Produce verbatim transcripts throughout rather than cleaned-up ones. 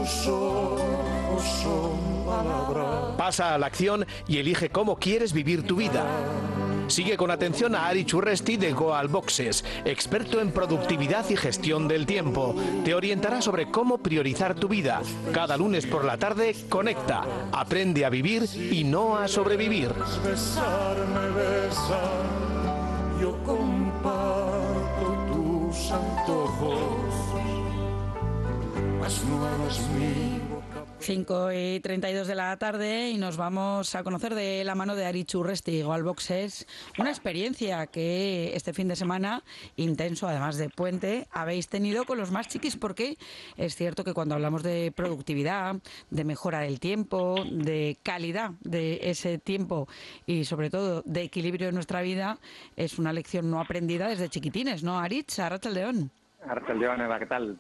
tus ojos son palabras. Pasa a la acción y elige cómo quieres vivir tu vida. Sigue con atención a Ari Churresti de Goal Boxes, experto en productividad y gestión del tiempo. Te orientará sobre cómo priorizar tu vida. Cada lunes por la tarde, conecta, aprende a vivir y no a sobrevivir. Besarme, besa, yo comparto tus antojos, mas no hagas mi boca. cinco y treinta y dos de la tarde y nos vamos a conocer de la mano de Ari Churresti, Goal Boxes, una experiencia que este fin de semana, intenso además de puente, habéis tenido con los más chiquis, porque es cierto que cuando hablamos de productividad, de mejora del tiempo, de calidad de ese tiempo y sobre todo de equilibrio en nuestra vida, es una lección no aprendida desde chiquitines, ¿no, Aritz? Arratsaldeon. Arratsaldeon, Eva, ¿qué tal?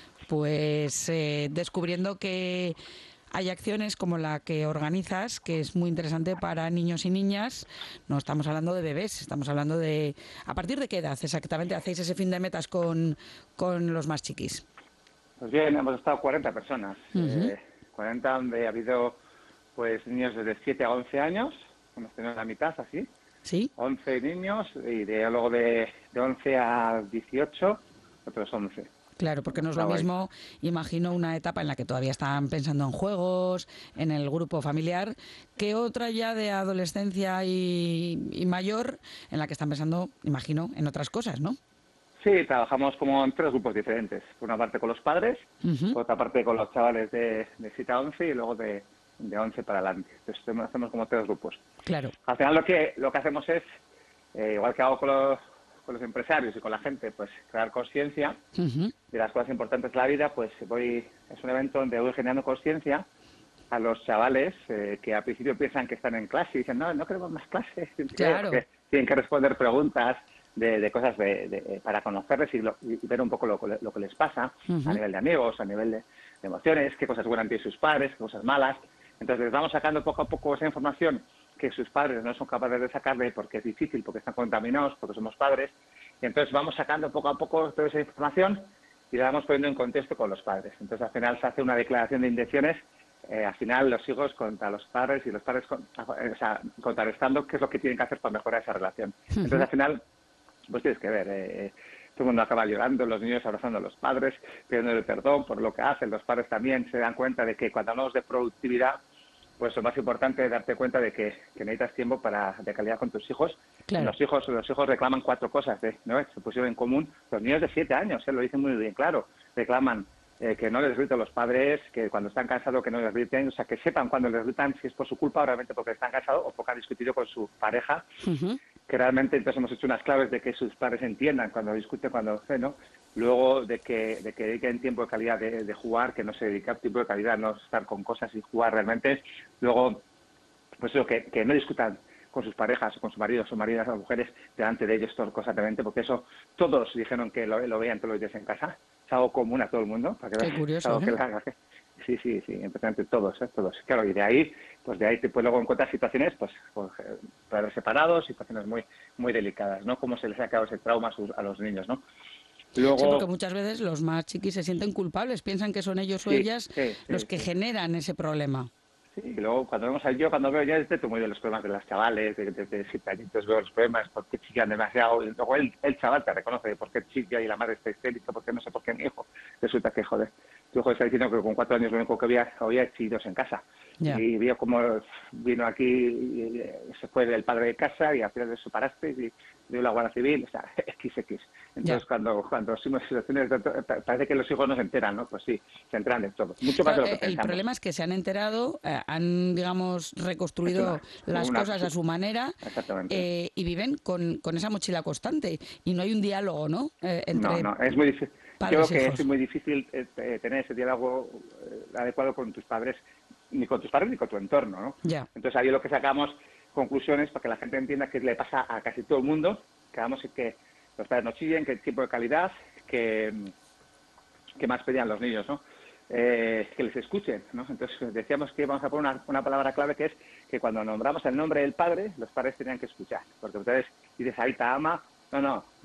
Pues eh, descubriendo que hay acciones como la que organizas, que es muy interesante para niños y niñas. No estamos hablando de bebés, estamos hablando de... ¿A partir de qué edad exactamente hacéis ese fin de metas con, con los más chiquis? Pues bien, hemos estado cuarenta personas. Uh-huh. eh, cuarenta donde ha habido pues niños desde siete a once años, hemos tenido la mitad así. ¿Sí? once niños y de, luego de, de once a dieciocho, otros once. Claro, porque no es lo mismo, imagino, una etapa en la que todavía están pensando en juegos, en el grupo familiar, que otra ya de adolescencia y, y mayor, en la que están pensando, imagino, en otras cosas, ¿no? Sí, trabajamos como en tres grupos diferentes. Por una parte con los padres, Uh-huh. por otra parte con los chavales de, de siete a once y luego de, de once para adelante. Entonces hacemos como tres grupos. Claro. Al final lo que lo que hacemos es, eh, igual que hago con los, con los empresarios y con la gente, pues crear conciencia Uh-huh. de las cosas importantes de la vida. Pues voy es un evento donde voy generando conciencia a los chavales eh, que al principio piensan que están en clase y dicen, no, no queremos más clases. Claro. Que tienen que responder preguntas de, de cosas de, de, para conocerles y, lo, y ver un poco lo, lo que les pasa Uh-huh. a nivel de amigos, a nivel de, de emociones, qué cosas buenas tienen sus padres, qué cosas malas. Entonces les vamos sacando poco a poco esa información que sus padres no son capaces de sacarle porque es difícil, porque están contaminados, porque somos padres. Y entonces vamos sacando poco a poco toda esa información y la vamos poniendo en contexto con los padres. Entonces al final se hace una declaración de intenciones, eh, al final los hijos contra los padres y los padres con, o sea, contrarrestando qué es lo que tienen que hacer para mejorar esa relación. Uh-huh. Entonces al final, pues tienes que ver, eh, todo el mundo acaba llorando, los niños abrazando a los padres, pidiéndole perdón por lo que hacen, los padres también se dan cuenta de que cuando hablamos de productividad, pues lo más importante es darte cuenta de que, que necesitas tiempo para de calidad con tus hijos. Claro. Los hijos los hijos reclaman cuatro cosas, ¿eh? ¿No? Se pusieron en común. Los niños de siete años, ¿eh? Lo dicen muy bien claro. Reclaman eh, que no les griten los padres, que cuando están cansados que no les griten, o sea, que sepan cuando les gritan si es por su culpa o realmente porque están cansados o porque han discutido con su pareja. Uh-huh. Que realmente entonces hemos hecho unas claves de que sus padres entiendan cuando discuten, cuando ¿no? Luego de que, de que dediquen tiempo de calidad de, de jugar, que no se dedique a tiempo de calidad, no estar con cosas y jugar realmente. Luego, pues eso, que, que no discutan con sus parejas, o con sus maridos o maridas o mujeres delante de ellos constantemente, porque eso todos dijeron que lo, lo veían todos los días en casa. Es algo común a todo el mundo. Para que Qué curioso, algo ¿eh? que la haga. Sí, sí, sí, importante, todos, ¿eh? Todos. Claro, y de ahí, pues de ahí te puedes luego encontrar situaciones, pues, pues padres separados, situaciones muy muy delicadas, ¿no? Cómo se les ha quedado ese trauma a, sus, a los niños, ¿no? Luego... Sí, porque muchas veces los más chiquis se sienten culpables, piensan que son ellos o Sí, ellas sí, sí, los que sí. generan ese problema. Sí, y luego cuando vemos a yo, cuando veo ya este muy de los problemas de las chavales, de, de, de siete añitos veo los problemas, por qué chillan demasiado, y luego el, el chaval te reconoce de por qué chilla y la madre está histérica, por qué no sé por qué mi hijo, resulta que joder, tu hijo está diciendo que con cuatro años lo único que había, había chillos en casa, Ya. y vio como vino aquí, y se fue el padre de casa y al final se separaste y dio la Guardia Civil, o sea, equis equis. Entonces Ya. cuando cuando hicimos situaciones, de, parece que los hijos no se enteran, ¿no? Pues sí, se enteran de todo, mucho más Claro, de lo que el pensamos. problema es que se han enterado, eh, han, digamos, reconstruido Es una- las una- cosas a su manera Exactamente. eh, y viven con, con esa mochila constante y no hay un diálogo, ¿no? Eh, entre No, no, es muy difícil. Yo padres creo e que hijos. es muy difícil eh, eh, tener ese diálogo eh, adecuado con tus padres, ni con tus padres ni con tu entorno, ¿no? Ya. Entonces ahí lo que sacamos conclusiones para que la gente entienda que le pasa a casi todo el mundo, que vamos que los padres no chillen, que tiempo de calidad, que, que más pedían los niños, ¿no? Eh, que les escuchen, ¿no? Entonces decíamos que vamos a poner una, una palabra clave que es que cuando nombramos el nombre del padre, los padres tenían que escuchar, porque entonces dices Aita ama, no, no,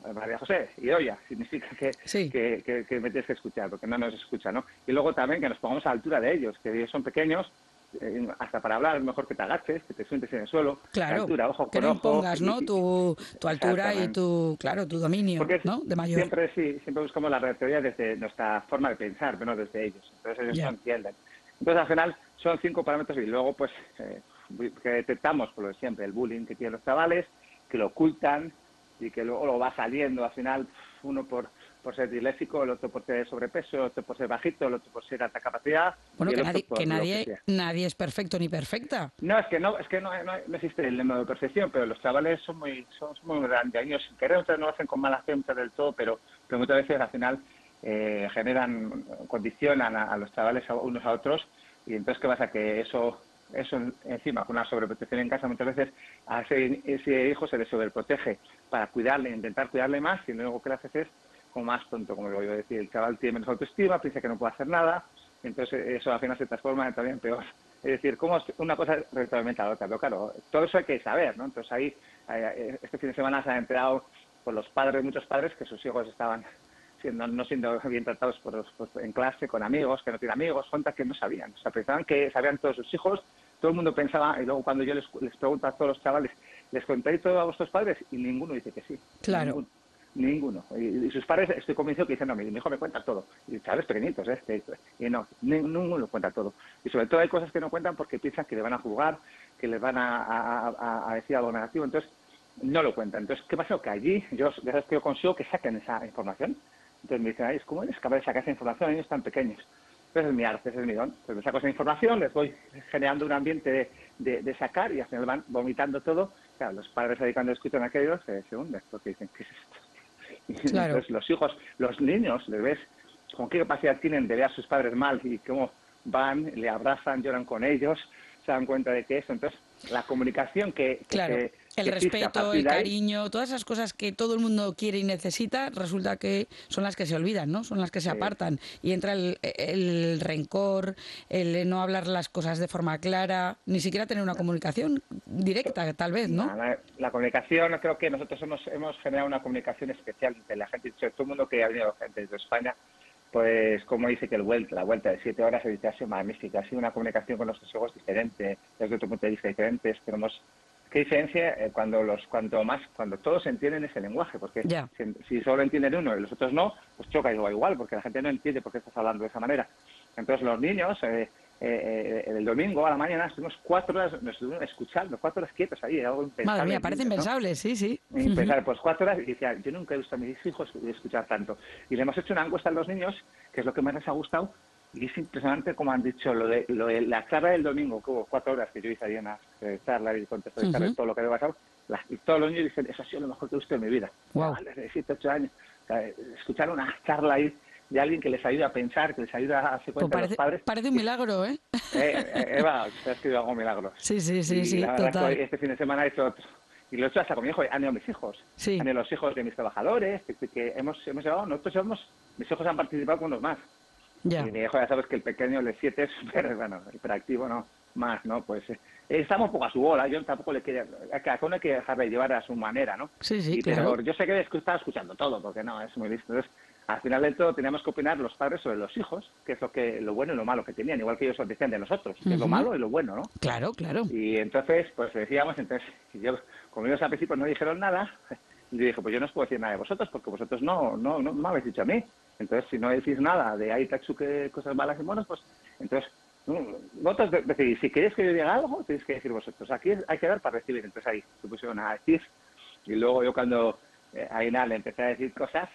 María José, y oya, significa que, sí. que, que, que me tienes que escuchar, porque no nos escucha, ¿no? Y luego también que nos pongamos a la altura de ellos, que ellos son pequeños, eh, hasta para hablar es mejor que te agaches, que te sientes en el suelo, Claro, altura, ojo que con no ojo. impongas, ¿no? Y, y, Tu, tu altura y tu, claro, tu dominio, porque ¿no? De mayor. siempre sí, siempre buscamos la teoría desde nuestra forma de pensar, pero no desde ellos. Entonces ellos Ya. no entienden. Entonces al final son cinco parámetros y luego pues eh, que detectamos por lo de siempre el bullying que tienen los chavales, que lo ocultan y que luego lo va saliendo al final, uno por, por ser disléxico, el otro por tener sobrepeso, el otro por ser bajito, el otro por ser alta capacidad. Bueno, y el que otro nadie, por que lo nadie, sea. nadie es perfecto ni perfecta. No, es que no, es que no, no, no existe el lema de perfección, pero los chavales son muy, son, son muy grandes, sin querer, ustedes no lo hacen con mala fe muchas del todo, pero, pero muchas veces al final eh, generan, condicionan a, a los chavales a unos a otros, y entonces qué pasa, que eso, eso encima con una sobreprotección en casa muchas veces a ese, ese hijo se le sobreprotege para cuidarle, intentar cuidarle más, y luego que le haces es como más tonto, como digo yo, decir, el chaval tiene menos autoestima, piensa que no puede hacer nada, entonces eso al final se transforma en también peor. Es decir, cómo una cosa realmente a la otra. Pero claro, todo eso hay que saber, ¿no? Entonces ahí, este fin de semana se han enterado por los padres, muchos padres, que sus hijos estaban siendo, no siendo bien tratados por, por, en clase, con amigos, que no tienen amigos, cuentas que no sabían. O sea, pensaban que sabían todos sus hijos, todo el mundo pensaba, y luego cuando yo les, les pregunto a todos los chavales, ¿les contáis todo a vuestros padres? Y ninguno dice que sí. Claro. Ninguno. Ninguno. Y, y sus padres, estoy convencido que dicen, no, mi, mi hijo me cuenta todo. Y chavales pequeñitos, ¿eh? Y no, ninguno lo cuenta todo. Y sobre todo hay cosas que no cuentan porque piensan que le van a juzgar, que les van a, a, a, a decir algo negativo, entonces no lo cuentan. Entonces, ¿qué pasa? Que allí, yo, ya sabes que yo consigo que saquen esa información. Entonces me dicen, ay, ¿cómo eres capaz de sacar esa información a niños tan pequeños? Ese es mi arte, ese es mi don. Entonces me saco esa información, les voy generando un ambiente de, de, de sacar y al final van vomitando todo. Claro, los padres ahí cuando escuchan aquello se, se hunden porque dicen, ¿qué es esto? Claro. Entonces los hijos, los niños, les ves con qué capacidad tienen de ver a sus padres mal y cómo van, le abrazan, lloran con ellos, se dan cuenta de que eso. Entonces, la comunicación que, que Claro, se, el que existe a respeto, partir el de ahí, cariño, todas esas cosas que todo el mundo quiere y necesita, resulta que son las que se olvidan, ¿no? Son las que se Sí. apartan. Y entra el, el rencor, el no hablar las cosas de forma clara, ni siquiera tener una comunicación directa, tal vez, ¿no? La, la comunicación, creo que nosotros hemos, hemos generado una comunicación especial entre la gente, todo el mundo que ha venido gente de España, pues como dice que el vuelta, la vuelta de siete horas ha sido magnífica, ha sido una comunicación con nuestros hijos diferente, desde otro punto de vista diferente, tenemos qué diferencia eh, cuando los cuanto más cuando todos entienden ese lenguaje, porque Ya. si, si solo entienden uno y los otros no, pues choca igual, igual, porque la gente no entiende por qué estás hablando de esa manera. Entonces los niños eh, Eh, eh, el domingo a la mañana estuvimos cuatro horas, nos estuvimos escuchando, cuatro horas quietos ahí, algo impensable. Madre mía, parece niños, impensable, ¿no? sí, sí. Impensable, pues cuatro horas y decía, yo nunca he visto a mis hijos escuchar tanto. Y le hemos hecho una encuesta a los niños, que es lo que más les ha gustado, y es impresionante como han dicho lo de, lo de la charla del domingo, que hubo cuatro horas que yo hice ahí una eh, charla y contextualizar uh-huh. todo lo que había pasado, la, y todos los niños dicen, eso ha sido lo mejor que he visto en mi vida. Wow. De siete, ocho años. O sea, escuchar una charla ahí de alguien que les ayuda a pensar, que les ayuda a hacer cuenta pues parece, a los padres. Parece un milagro, ¿eh? eh Eva, te has escrito algo milagros. Sí, sí, sí, y sí, la verdad total. Es que este fin de semana he hecho otro. Y lo he hecho hasta con mi hijo, han ido mis hijos. Sí. Han ido los hijos de mis trabajadores, que, que hemos, hemos llevado, nosotros llevamos, mis hijos han participado con unos más. Ya. Y mi hijo, ya sabes que el pequeño, el de siete, es súper, bueno, hiperactivo, ¿no? Más, ¿no? Pues eh, estamos un poco a su bola, yo tampoco le quería, a cada uno hay que dejarle llevar a su manera, ¿no? Sí, sí, y, claro. Pero yo sé que estaba escuchando todo, porque no, es muy listo. Entonces, al final de todo teníamos que opinar los padres sobre los hijos, que es lo que lo bueno y lo malo que tenían, igual que ellos decían de nosotros, que uh-huh. es lo malo y lo bueno, ¿no? Claro, claro. Y entonces, pues decíamos, entonces, yo, como ellos al principio no dijeron nada, yo dije, pues yo no os puedo decir nada de vosotros, porque vosotros no, no, no me habéis dicho a mí. Entonces, si no decís nada de Aitatsuke, cosas malas y buenas, pues entonces, vosotros decidís, si queréis que yo diga algo, tenéis que decir vosotros. Aquí hay que dar para recibir. Entonces ahí se pusieron a decir, y luego yo cuando eh, a Ina le empecé a decir cosas,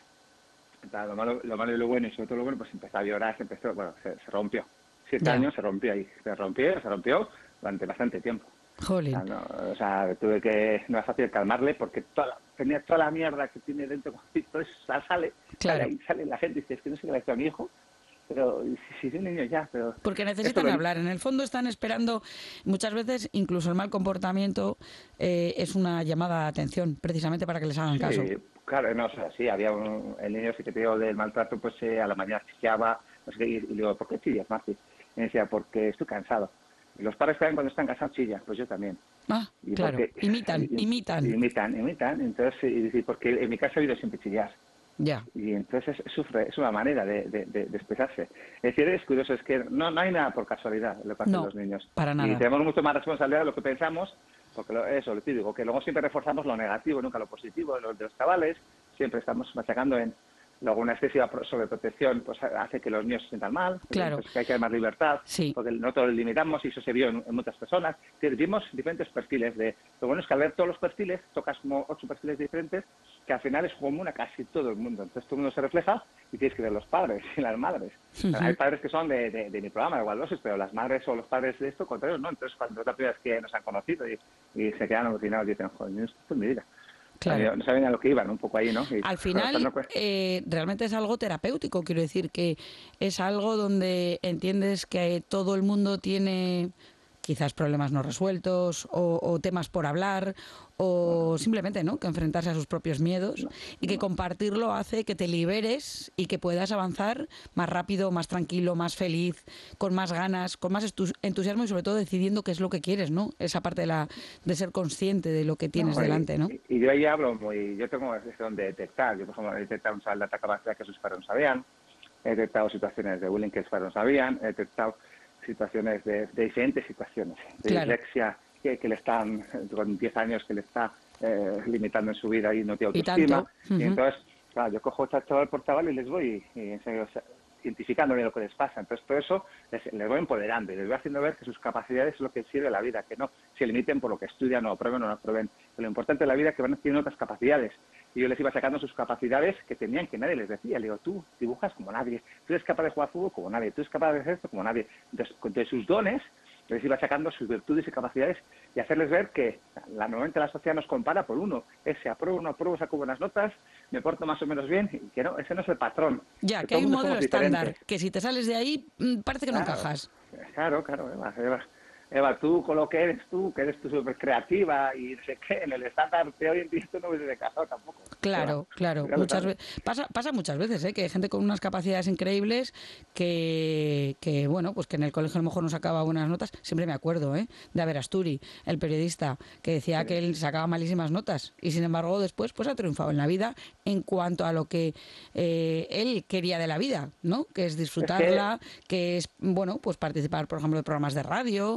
lo malo, lo malo y lo bueno, y sobre todo lo bueno, pues empezó a llorar, se empezó, bueno, se, se rompió. Siete yeah. años se rompió ahí, se rompió, se rompió durante bastante tiempo. Jolín. O sea, no, o sea, tuve que, no es fácil calmarle porque toda la, tenía toda la mierda que tiene dentro, todo eso sale, claro. sale, ahí sale la gente y dice, es que no sé qué le ha hecho a mi hijo, pero si es un niño ya, pero... Porque necesitan hablar, en el fondo están esperando, muchas veces incluso el mal comportamiento eh, es una llamada de atención, precisamente para que les hagan sí, caso. Claro, no, o sea, sí, había un, el niño sí que te digo del maltrato, pues eh, a la mañana chillaba, no sé qué, y, y le digo, ¿por qué chillas, Marci? Y me decía, porque estoy cansado. Y los padres también cuando están cansados chillan, pues yo también. Ah, Y claro, porque- imitan, y- imitan. Imitan, imitan. Entonces, y- y porque en mi casa ha habido siempre chillar. Ya, Y entonces sufre, es una manera de, de, de- de expresarse. Es decir, es curioso, es que no, no hay nada por casualidad lo que hacen No, los niños. para nada. Y tenemos mucho más responsabilidad de lo que pensamos, porque lo- eso, lo te digo, que luego siempre reforzamos lo negativo, nunca lo positivo de los, de los chavales, siempre estamos machacando en luego una excesiva pro- sobreprotección, pues hace que los niños se sientan mal, Claro. pues, que hay que dar más libertad, Sí. porque nosotros lo limitamos y eso se vio en, en muchas personas. Es decir, vimos diferentes perfiles de... Lo bueno es que al ver todos los perfiles, tocas como ocho perfiles diferentes, que al final es común a casi todo el mundo. Entonces todo el mundo se refleja y tienes que ver los padres y las madres. Ujú. Hay padres que son de, de, de mi programa, de Waldosis, pero las madres o los padres de esto, contrario, no. Entonces cuando es la primera vez que nos han conocido y, y se quedan alucinados y dicen, joder, esto es mi vida. claro. No sabían a lo que iban, un poco ahí, ¿no? Y, Al pero final, cuando, pues, eh, realmente es algo terapéutico, quiero decir, que es algo donde entiendes que todo el mundo tiene quizás problemas no resueltos o, o temas por hablar o simplemente no que enfrentarse a sus propios miedos y que compartirlo hace que te liberes y que puedas avanzar más rápido, más tranquilo, más feliz, con más ganas, con más estu- entusiasmo y sobre todo decidiendo qué es lo que quieres, ¿no? Esa parte de la de ser consciente de lo que tienes no, y- delante, ¿no? Y, y yo ahí hablo muy... Yo tengo donde detectar. Yo, por ejemplo, he detectado un chaval de alta capacidad que sus padres no sabían. He detectado situaciones de bullying que sus padres no sabían. He detectado situaciones de, de diferentes situaciones. De Claro. dislexia que, que le están, eh, con diez años, que le está eh, limitando en su vida y no tiene Y autoestima. tanto. Ujú. Y entonces, claro, yo cojo a chaval por chaval y les voy y, y enseño, o sea, identificando bien lo que les pasa. Entonces, todo eso les, les voy empoderando y les voy haciendo ver que sus capacidades es lo que sirve a la vida, que no se limiten por lo que estudian o aprueben o no aprueben. Que lo importante de la vida es que van a tener otras capacidades. Y yo les iba sacando sus capacidades que tenían, que nadie les decía. Le digo, tú dibujas como nadie, tú eres capaz de jugar fútbol como nadie, tú eres capaz de hacer esto como nadie. Entonces, de sus dones, les iba sacando sus virtudes y capacidades y hacerles ver que la, normalmente la sociedad nos compara por uno. Ese apruebo, no apruebo, saco buenas notas, me porto más o menos bien, y que no, ese no es el patrón. Ya, que todo hay el un mundo modelo somos estándar, diferentes. que si te sales de ahí mm, parece que no Claro, encajas. Claro, claro, Eva, Eva. Eva, tú con lo que eres tú, que eres tú súper creativa y no sé qué, en el estándar de hoy en día tú no hubieses casado tampoco. Claro, Eva, claro. claro, Muchas claro. veces pasa, pasa muchas veces, ¿eh? Que hay gente con unas capacidades increíbles que, que, bueno, pues que en el colegio a lo mejor no sacaba buenas notas. Siempre me acuerdo, ¿eh? De Aver Asturi, el periodista, que decía que él sacaba malísimas notas y sin embargo después pues ha triunfado en la vida en cuanto a lo que eh, él quería de la vida, ¿no? Que es disfrutarla, que es, bueno, pues participar, por ejemplo, de programas de radio,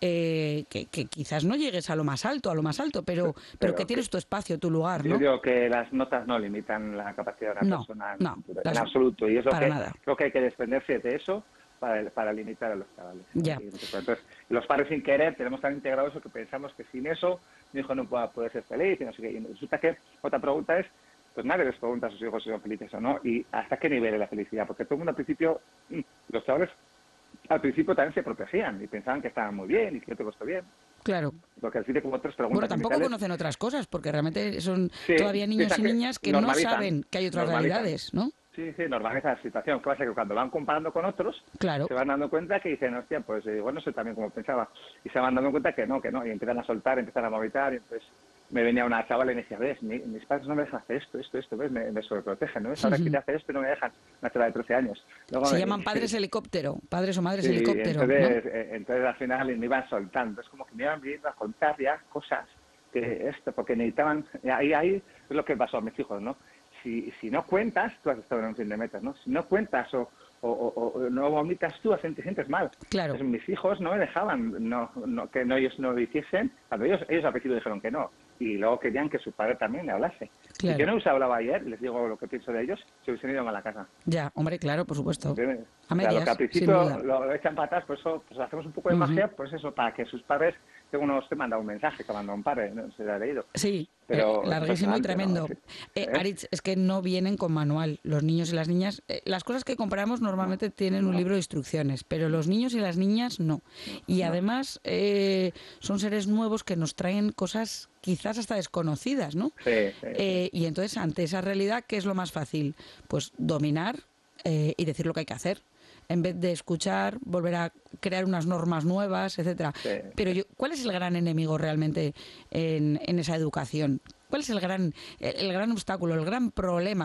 eh, que, que quizás no llegues a lo más alto, a lo más alto, pero, pero, Pero que tienes que- tu espacio, tu lugar, Yo ¿no? digo que las notas no limitan la capacidad de una No, persona en, no, en las- absoluto. Y es lo para que nada. creo que hay que desprenderse de eso para, para limitar a los chavales. Ya. Y entonces, los padres sin querer tenemos tan integrado eso que pensamos que sin eso mi hijo no puede, puede ser feliz y no sé qué. Y resulta que otra pregunta es, pues nadie les pregunta a sus hijos si son felices o no y hasta qué nivel es la felicidad. Porque todo el mundo al principio, mm, los chavales al principio también se protegían y pensaban que estaban muy bien y que yo te costó bien. Claro. Porque al fin como otras preguntas Bueno, tampoco iniciales, conocen otras cosas, porque realmente son Sí, todavía niños piensan y que niñas que no normalizan, saben que hay otras normalizan. realidades, ¿no? Sí, sí, normaliza la situación. ¿Qué pasa? Que cuando van comparando con otros, Claro. se van dando cuenta que dicen, hostia, pues eh, igual no soy también como pensaba. Y se van dando cuenta que no, que no. Y empiezan a soltar, empiezan a movitar. Y entonces me venía una chavala y me decía, ves, mi- mis padres no me dejan hacer esto, esto, esto, ves, me, me sobreprotegen, ¿no? ¿Ves? Ahora quiero hacer esto y no me dejan. Una chavala de trece años. Luego Se me- llaman padres helicóptero, padres o madres Sí, helicóptero, entonces, ¿no? eh, entonces al final me iban soltando. Es como que me iban viniendo a contar ya cosas que esto, porque necesitaban, ahí, ahí es lo que pasó a mis hijos, ¿no? Si, si no cuentas, tú has estado en un fin de metas, ¿no? Si no cuentas o, o, o, o no vomitas tú, te sientes mal. Claro. Entonces, mis hijos no me dejaban no, no, que no, ellos no lo hiciesen, cuando ellos, ellos al principio dijeron que no, y luego querían que su padre también le hablase. Claro. Si yo no les hablaba ayer, les digo lo que pienso de ellos, se hubiesen ido a la casa. Ya, hombre, claro, por supuesto. ¿Entiendes? A O sea, lo medias, que al sin principio duda. lo, lo echan patas, por eso pues hacemos un poco de Ujú. magia, pues eso, para que sus padres, tengo unos te manda un mensaje que mandó un padre, no se lo ha leído. Sí, Pero eh, larguísimo y impresionante, tremendo. ¿no? Eh, ¿Eh? Aritz, es que no vienen con manual los niños y las niñas. Eh, las cosas que compramos normalmente tienen un libro de instrucciones, pero los niños y las niñas no. Y además eh, son seres nuevos que nos traen cosas quizás hasta desconocidas, ¿no? Sí, sí, Eh, y entonces, ante esa realidad, ¿qué es lo más fácil? Pues dominar eh, y decir lo que hay que hacer. En vez de escuchar, volver a crear unas normas nuevas, etcétera. Sí. Pero yo, ¿cuál es el gran enemigo realmente en, en esa educación? ¿Cuál es el gran, el, el gran obstáculo, el gran problema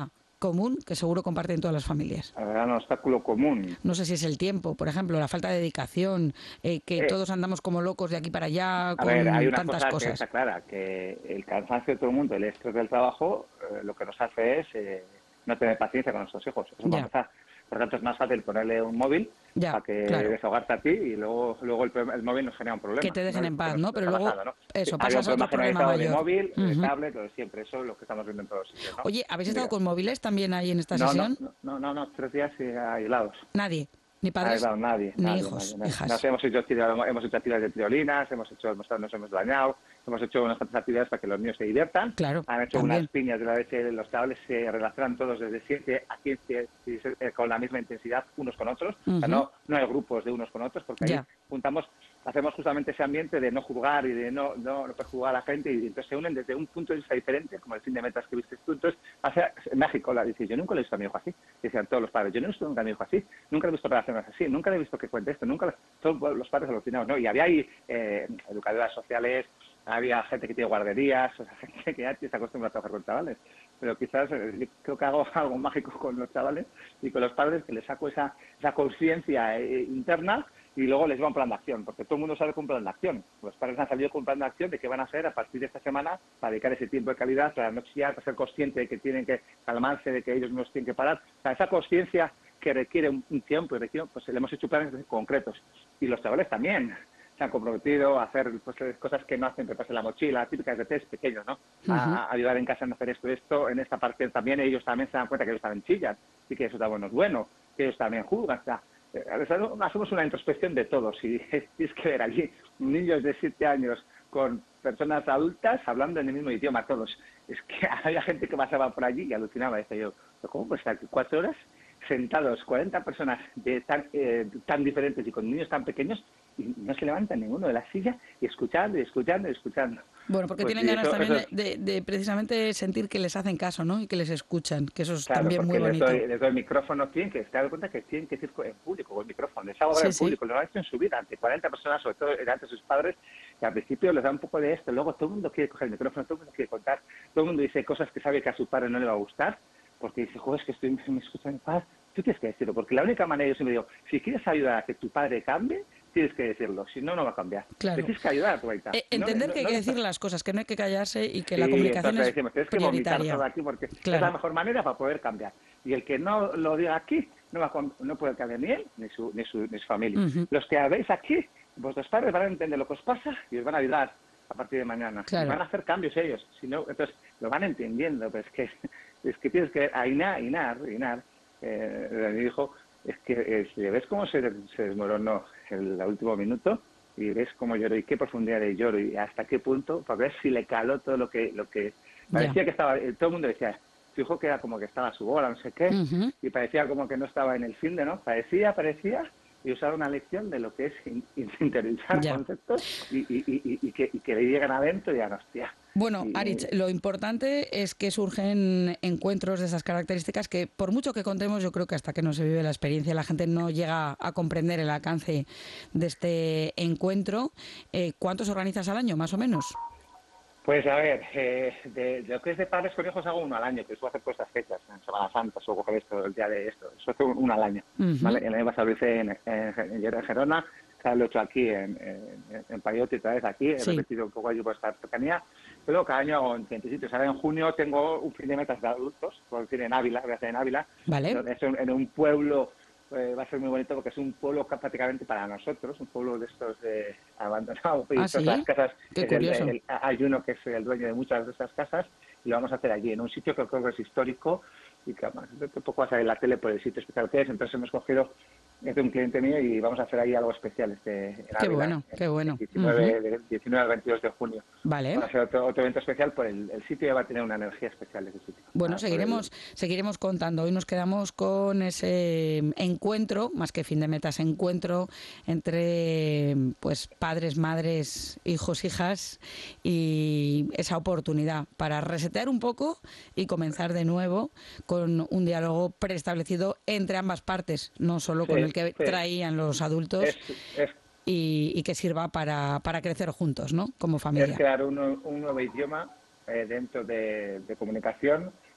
común que seguro comparten todas las familias? A ver, un obstáculo común. No sé si es el tiempo, por ejemplo, la falta de dedicación, eh, que Eh, todos andamos como locos de aquí para allá A con ver, hay una tantas cosa que cosas. está clara, que el cansancio de todo el mundo, el estrés del trabajo, eh, lo que nos hace es eh, no tener paciencia con nuestros hijos. Eso Ya. para empezar. Por tanto, es más fácil ponerle un móvil Ya, para que claro. desahogarte a ti y luego luego el, problema- el móvil nos genera un problema. Que te dejen ¿no? en paz, Que nos ¿no? Pero está luego, pasando, ¿no? eso, Sí, pasas había a un otro problema problema generalizado de mayor. móvil, de Ujú. tablet, lo de siempre. Eso es lo que estamos viendo en todos sitios, ¿no? Oye, ¿habéis estado Mira. con móviles también ahí en esta No, no, sesión? no, no, no, no, tres días y aislados. Nadie, ni padres, Aislados, nadie, ni nadie, hijos, nadie, nadie. hijas. Nos hemos hecho, tiro- hemos hecho actividades de triolinas, hemos hecho, hemos, nos hemos bañado, hemos hecho unas cuantas actividades para que los niños se diviertan. Claro, Han hecho también. unas piñas de la leche, los chavales se relacionan todos desde siete a quince y se- eh, con la misma intensidad unos con otros. O sea, Ujú. no, no hay grupos de unos con otros, porque ahí Ya. juntamos, hacemos justamente ese ambiente de no juzgar y de no, no, no perjugar a la gente, y entonces se unen desde un punto de vista diferente, como el fin de metas que viste tú. Entonces, hace, en México, la dice, yo nunca le he visto a mi hijo así, decían todos los padres, yo no he visto nunca a mi hijo así, nunca he visto relaciones así, nunca le he visto que cuente esto, nunca, le- todos los padres alucinados, ¿no? Y había ahí eh, educadoras sociales, había gente que tiene guarderías, o sea, gente que ya se acostumbra a trabajar con chavales. Pero quizás eh, yo creo que hago algo mágico con los chavales y con los padres, que les saco esa, esa conciencia eh, interna y luego les va un plan de acción, porque todo el mundo sabe con un plan de acción. Los padres han salido con un plan de acción de qué van a hacer a partir de esta semana para dedicar ese tiempo de calidad, para no chillar, para ser consciente de que tienen que calmarse, de que ellos mismos tienen que parar. O sea, esa conciencia que requiere un, un tiempo y requiere, pues le hemos hecho planes concretos. Y los chavales también se han comprometido a hacer pues, cosas que no hacen prepararse la mochila, típicas de test pequeños, ¿no? A, a ayudar en casa en hacer esto, esto, en esta parte también ellos también se dan cuenta que ellos también chillan y que eso también no es bueno, que ellos también juzgan, o sea, eh, hacemos una introspección de todos y tienes que ver allí niños de siete años con personas adultas hablando en el mismo idioma todos. Es que había gente que pasaba por allí y alucinaba, decía yo, ¿cómo puede estar aquí cuatro horas sentados cuarenta personas de tan, eh, tan diferentes y con niños tan pequeños y no se levantan ninguno de la silla y escuchando y escuchando y escuchando? Bueno, porque Pues tienen sí, ganas eso- también eso es- de, de precisamente sentir que les hacen caso, ¿no? Y que les escuchan, que eso es Claro, también muy porque les bonito. doy, les doy el micrófono, tienen que se dan cuenta que tienen que decir en público, con el micrófono. Les hago ver Sí, en sí. público, lo han hecho en su vida, ante cuarenta personas, sobre todo ante sus padres, que al principio les da un poco de esto, luego todo el mundo quiere coger el micrófono, todo el mundo quiere contar, todo el mundo dice cosas que sabe que a su padre no le va a gustar, porque dice, joder, es que estoy, me escucha mi padre. Tú tienes que decirlo, porque la única manera, yo siempre digo, si quieres ayudar a que tu padre cambie, tienes que decirlo, si no, no va a cambiar. Claro. Le tienes que ayudar a tu aita. Eh, No, entender no, que hay no que le- decir las cosas, que no hay que callarse y que Sí, la comunicación entonces es decimos, tienes que vomitar prioritaria. todo aquí porque Claro. es la mejor manera para poder cambiar. Y el que no lo diga aquí no, va a, com- no puede cambiar ni él ni su, ni su, ni su familia. Ujú. Los que veis aquí, vuestros padres van a entender lo que os pasa y os van a ayudar a partir de mañana. Claro. Y van a hacer cambios ellos. Si no, entonces lo van entendiendo. Pero es que, es que tienes que a Inar, Inar, Inar eh, mi hijo, es que eh, si ves cómo se, se desmoronó el, el último minuto y ves cómo lloró y qué profundidad de lloro y hasta qué punto, para ver si le caló todo lo que lo que parecía Ya. que estaba, eh, todo el mundo decía, su hijo que era como que estaba a su bola, no sé qué, Ujú. y parecía como que no estaba en el fin de, ¿no? Parecía, parecía, y usaba una lección de lo que es in- in- interiorizar Ya. conceptos y, y, y, y- y que, y que le llegan adentro y digan, hostia. Bueno, Y- Aritz, lo importante es que surgen encuentros de esas características que, por mucho que contemos, yo creo que hasta que no se vive la experiencia, la gente no llega a comprender el alcance de este encuentro. Eh, ¿Cuántos organizas al año, más o menos? Pues a ver, eh, de, de lo que es de padres con hijos hago uno al año, que suelo hacer por estas fechas, en Semana Santa, suelo coger esto, el día de esto, suelo hacer uno al año. Ujú. ¿Vale? El año pasado lo hice en, en, en Gerona, lo he hecho aquí en, en, en Payote, otra vez aquí, he Sí. repetido un poco allí por esta cercanía, pero cada año hago en diferentes sitios. Ahora en junio tengo un fin de metas de adultos, por decir en Ávila, voy a hacer en Ávila, Vale. es en, en un pueblo, eh, va a ser muy bonito porque es un pueblo ca- prácticamente para nosotros, un pueblo de estos eh, abandonados, y ¿Ah, todas sí? las casas, Qué es el- curioso. el- hay uno que es el dueño de muchas de esas casas y lo vamos a hacer allí, en un sitio que creo que es histórico y que además tampoco va a salir en la tele por el sitio especial que es, entonces hemos cogido, es de un cliente mío y vamos a hacer ahí algo especial este en Qué Ávila, bueno, el qué bueno. diecinueve, del diecinueve al veintidós de junio. Vale. Va a ser otro, otro evento especial, por el, el sitio ya va a tener una energía especial ese sitio. Bueno, Ah, por seguiremos, seguiremos contando. Hoy nos quedamos con ese encuentro, más que fin de metas, encuentro entre pues padres, madres, hijos, hijas y esa oportunidad para resetear un poco y comenzar de nuevo con un diálogo preestablecido entre ambas partes, no solo con Sí, el que sí. traían los adultos Es, es, y, y que sirva para, para crecer juntos, ¿no? Como es familia. crear un, un nuevo idioma eh, dentro de, de comunicación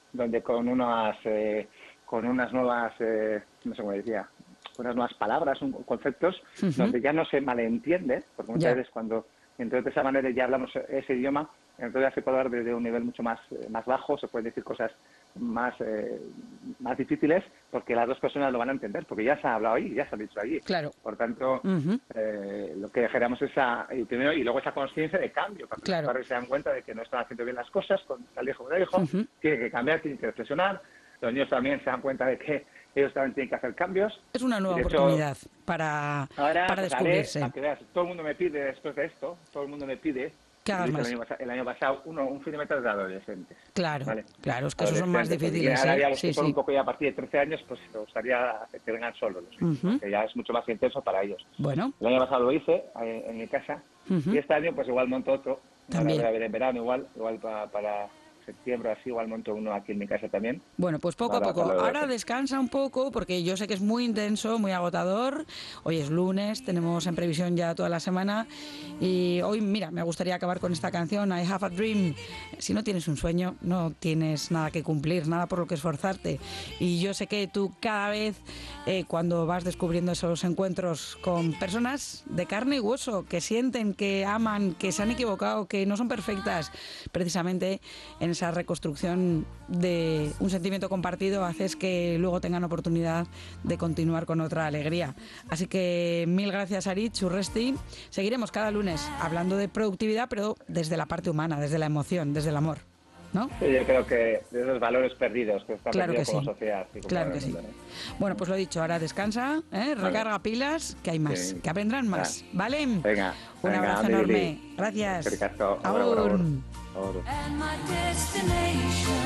donde con unas, eh, con unas nuevas, eh, no sé cómo decía, unas nuevas palabras, un, conceptos, uh-huh. donde ya no se malentiende, porque muchas yeah. veces cuando, entonces de esa manera ya hablamos ese idioma, entonces ya se puede hablar desde un nivel mucho más, eh, más bajo, se pueden decir cosas más, eh, más difíciles, porque las dos personas lo van a entender, porque ya se ha hablado ahí, ya se ha dicho allí. Claro. Por tanto, uh-huh. eh, lo que generamos es esa, y primero, y luego esa conciencia de cambio, para que claro. los padres se dan cuenta de que no están haciendo bien las cosas con el hijo del hijo, uh-huh. tiene que cambiar, tiene que reflexionar, los niños también se dan cuenta de que ellos también tienen que hacer cambios. Es una nueva hecho, oportunidad para, ahora, para descubrirse. Para que veas, todo el mundo me pide después de esto, todo el mundo me pide que hagas más. El año, el año pasado uno, un fin de metas de adolescentes. Claro, ¿vale? claro, es que esos son más difíciles. Ahora ¿eh? ya los sí, que son sí. un poco ya a partir de trece años, pues me gustaría que vengan solos, los hijos, uh-huh. que ya es mucho más intenso para ellos. Bueno. El año pasado lo hice en, en mi casa uh-huh. y este año pues igual monto otro. También. Ahora en verano igual, igual para... para septiembre así, igual monto uno aquí en mi casa también. Bueno, pues poco Ahora, a poco. para Ahora descansa un poco porque yo sé que es muy intenso, muy agotador. Hoy es lunes, tenemos en previsión ya toda la semana y hoy, mira, me gustaría acabar con esta canción, I Have a Dream. Si no tienes un sueño, no tienes nada que cumplir, nada por lo que esforzarte. Y yo sé que tú cada vez, eh, cuando vas descubriendo esos encuentros con personas de carne y hueso, que sienten, que aman, que se han equivocado, que no son perfectas, precisamente en esa reconstrucción de un sentimiento compartido haces que luego tengan oportunidad de continuar con otra alegría. Así que mil gracias, Aritz Urresti. Seguiremos cada lunes hablando de productividad, pero desde la parte humana, desde la emoción, desde el amor, ¿no? Sí, yo creo que de esos valores perdidos que están claro perdidos que como sí. sociedad. Y como claro que sí. Mundo, ¿no? Bueno, pues lo dicho, ahora descansa, ¿eh? recarga vale. pilas, que hay más, sí. que vendrán más, ah. ¿vale? Venga. Un venga, abrazo André, enorme. Lili. Gracias. Agur. Agur. Agur. And my destination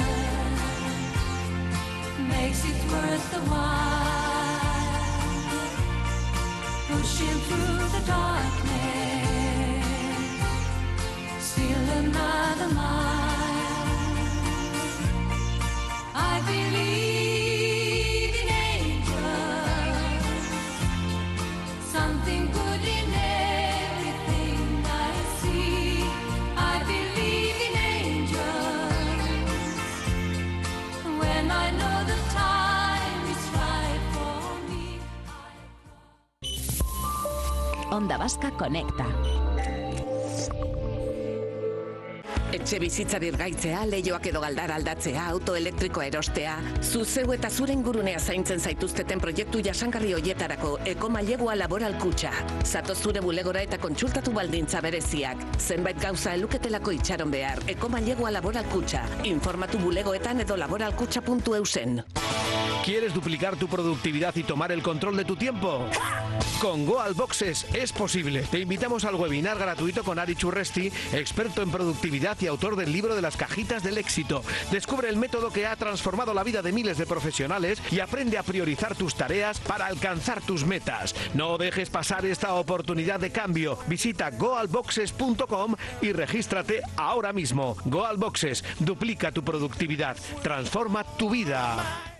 makes it worth the while, pushing through the darkness, still another mile. I believe in angels, something good in everything I see. I believe in angels when I know the time is right for me. Onda Vasca Conecta. Etxe bizitzari irgaitzea, leihoak edo galdara aldatzea, auto elektrikoa erostea, zu zeu eta zure ingurunea zaintzen zaituzteten proiektu jasangarri hoietarako Ekomailegua Laboral Kutxa. Zatoz zure bulegora eta kontsultatu baldintza bereziak. Zenbait gauza eluketelako itxaron behar. Ekomailegua Laboral Kutxa. Informatu bulegoetan edo laboralkutxa puntu eusen. ¿Quieres duplicar tu productividad y tomar el control de tu tiempo? Con Goal Boxes es posible. Te invitamos al webinar gratuito con Aritz Urresti, experto en productividad y autor del libro de las cajitas del éxito. Descubre el método que ha transformado la vida de miles de profesionales y aprende a priorizar tus tareas para alcanzar tus metas. No dejes pasar esta oportunidad de cambio. Visita goal boxes punto com y regístrate ahora mismo. Goal Boxes, duplica tu productividad, transforma tu vida.